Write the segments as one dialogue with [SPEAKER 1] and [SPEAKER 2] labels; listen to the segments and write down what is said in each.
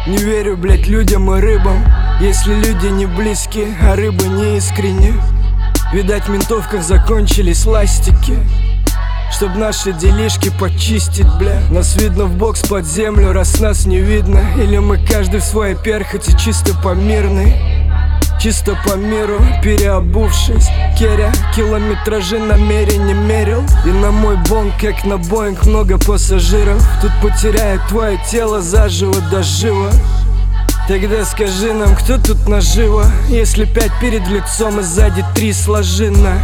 [SPEAKER 1] Не верю, блять, людям и рыбам, если люди не близкие, а рыбы не искренне. Видать, в ментовках закончились ластики, чтоб наши делишки почистить, бля. Нас видно в бокс под землю, раз нас не видно. Или мы каждый в своей перхоти, чисто по мирной, чисто по миру, переобувшись. Керя километражи намеренно мерил. И на мой бонг, как на Боинг, много пассажиров. Тут потеряет твое тело заживо до жива. Тогда скажи нам, кто тут наживо, если 5 перед лицом и сзади 3 сложено.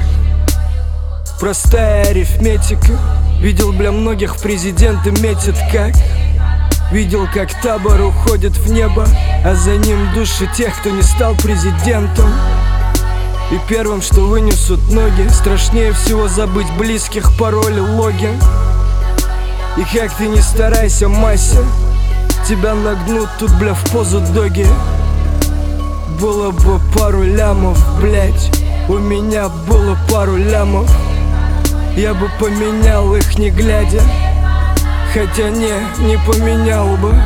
[SPEAKER 1] Простая арифметика. Видел, бля, многих в президенты метят как. Видел, как табор уходит в небо, а за ним души тех, кто не стал президентом. И первым, что вынесут ноги, страшнее всего забыть близких, пароли, логин. И как ты не старайся, Мася, тебя нагнут тут, бля, в позу доги. Было бы пару лямов, блять, у меня было пару лямов. Я бы поменял их, не глядя, хотя не поменял бы.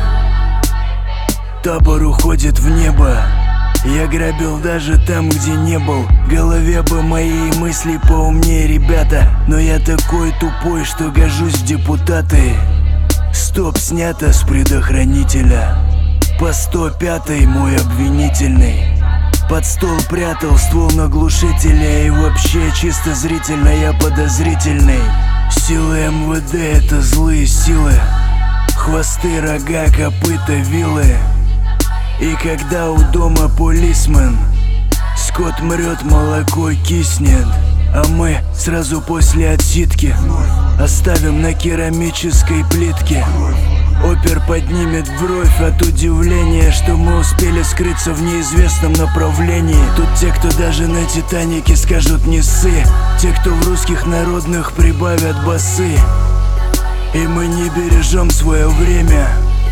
[SPEAKER 2] Табор уходит в небо. Я грабил даже там, где не был. В голове бы мои мысли поумнее, ребята. Но я такой тупой, что гожусь в депутаты. Стоп снято с предохранителя. По 105-й мой обвинительный. Под стол прятал ствол на глушителя. И вообще чисто зрительно я подозрительный. Силы МВД — это злые силы. Хвосты, рога, копыта, вилы. И когда у дома полисмен, скот мрет, молоко киснет, а мы сразу после отсидки оставим на керамической плитке. Опер поднимет бровь от удивления, что мы успели скрыться в неизвестном направлении. Тут те, кто даже на Титанике скажут не ссы, те, кто в русских народных прибавят басы. И мы не бережем свое время,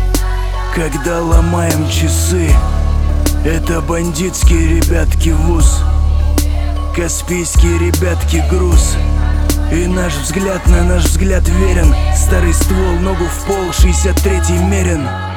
[SPEAKER 2] когда ломаем часы. Это бандитские ребятки вуз, каспийские ребятки груз. И наш взгляд на наш взгляд верен. Старый ствол, ногу в пол, 63-й мерен.